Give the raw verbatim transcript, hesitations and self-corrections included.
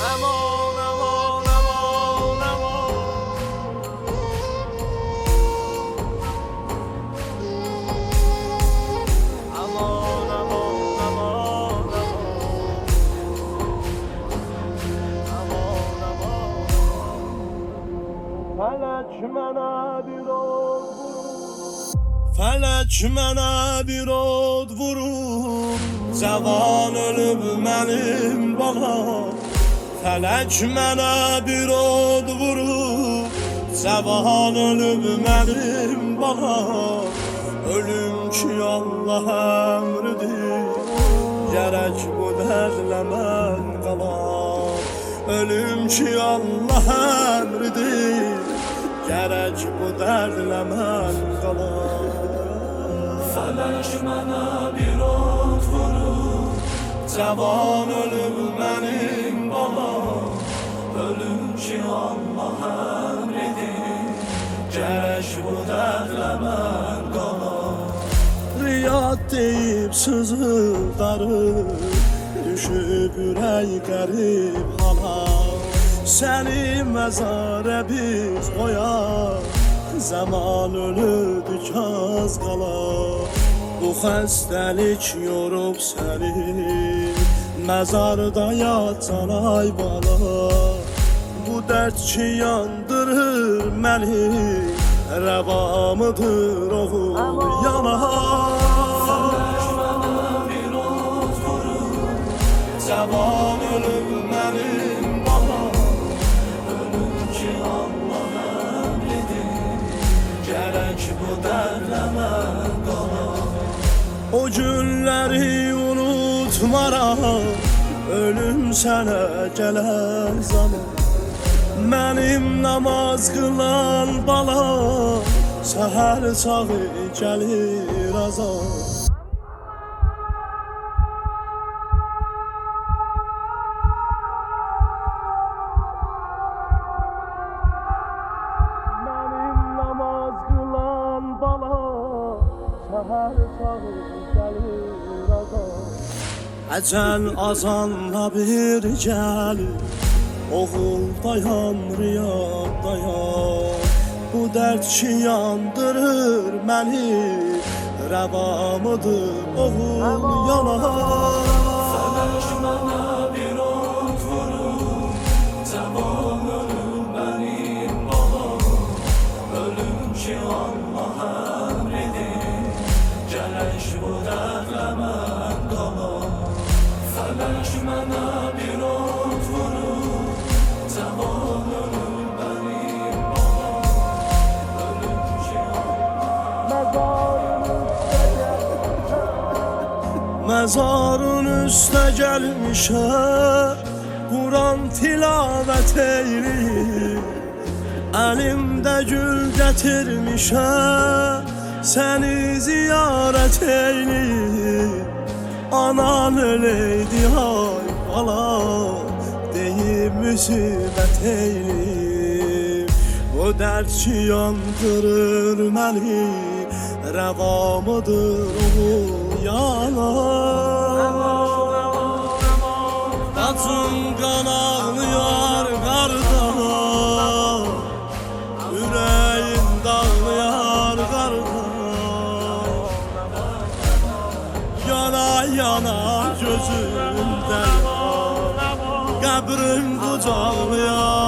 Aman aman aman aman. Aman aman aman aman. Aman aman. Felek mənə bir od vurur. Felek mənə bir od vurur. Cavan ölüb mənim balam. Felek mənə bir od vurur. Cavan ölüb mənim balam. Ölüm ki Allah əmridir. Gərək bu dərdlə mən qalam. Ölüm ki Allah əmridir. Gərək bu dərdlə mən qalam. Felek mənə bir od vurur. Cavan ölüb mənim balam. Ölüm ki Allah əmridir. Gərək bu dərdlə mən qalam. Riyad deyib sızıldarır. Düşüb ürək qərib hala. Səni məzarə biz qoyar. Zaman ölüdük az qala. Bu xəstəlik yorub səni. Məzarda yatsan ay bala. Bu dərd ki yandırır məni. Rəvamıdır oğul yana. Felek mənə bir od vurur. Cavan ölüb mənim balam. Ölüm ki Allah əmridir. Gərək bu dərdlə mən qalam. O günləri unutmaram. Ölüm sənə gələr zaman. Mənim namaz qılan balam. Səhər çağı gəlir azan. Mənim namaz qılan balam. Səhər çağı gəlir azan. Əcəl azanla bir gəlir. Oğul dayan, Riyad dayan. Bu dərd ki yandırır məni. Rəvamıdır oğul yana. Felek mənə bir od vurur. Cavan ölüm mənim balam. Ölüm ki Allah əmridir. Gərək bu dərdlə mən qalam. Felek mənə bir od vurur. Cavan ölüm mənim balam. Ölüm ki Məzarın üstə gəlmişəm. Quran tilavət eyləyir. Əlimdə gül gətirmişəm. Səni ziyarət eyləyir. Anan öleydi ay bala. Deyib müsibət eyləyir. O dərd ki yandırır məni. Rəvamıdır oğul yana. Acım qan ağlayar qarda. Ürəyim dağlayar qarda. Yana yana gözümdə. Qəbrim qucaqlayar.